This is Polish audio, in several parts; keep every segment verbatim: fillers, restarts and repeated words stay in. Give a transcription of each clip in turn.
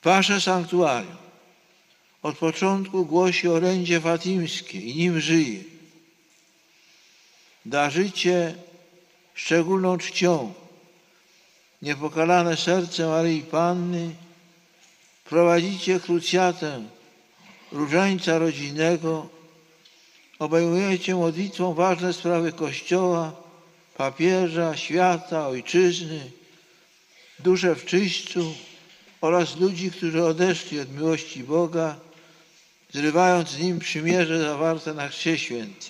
Wasze sanktuarium od początku głosi orędzie fatimskie i nim żyje. Darzycie szczególną czcią niepokalane serce Maryi Panny, prowadzicie krucjatę różańca rodzinnego, obejmujecie modlitwą ważne sprawy Kościoła, papieża, świata, ojczyzny, dusze w czyśćcu oraz ludzi, którzy odeszli od miłości Boga, zrywając z Nim przymierze zawarte na Chrzcie Świętym.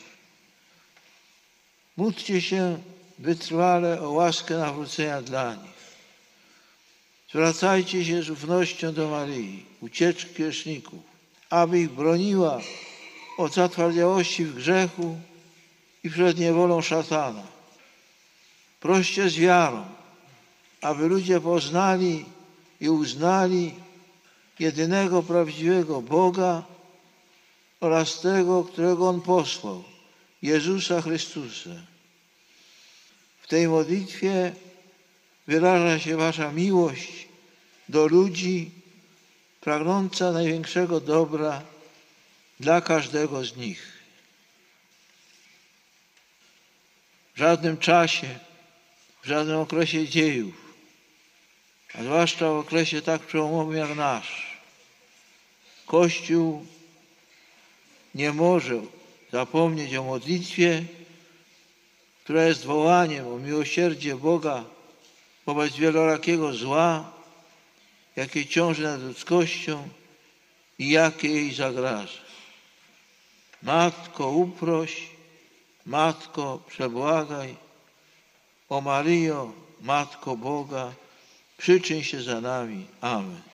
Módlcie się wytrwale o łaskę nawrócenia dla nich. Zwracajcie się z ufnością do Maryi, ucieczki grzeszników, aby ich broniła od zatwardziałości w grzechu i przed niewolą szatana. Proście z wiarą, aby ludzie poznali i uznali jedynego prawdziwego Boga oraz tego, którego On posłał, Jezusa Chrystusa. W tej modlitwie wyraża się wasza miłość do ludzi, pragnąca największego dobra dla każdego z nich. W żadnym czasie, w żadnym okresie dziejów, a zwłaszcza w okresie tak przełomowym jak nasz, Kościół nie może zapomnieć o modlitwie, która jest wołaniem o miłosierdzie Boga wobec wielorakiego zła, jakie ciąży nad ludzkością i jakie jej zagraża. Matko, uproś, Matko, przebłagaj, o Maryjo, Matko Boga, przyczyń się za nami. Amen.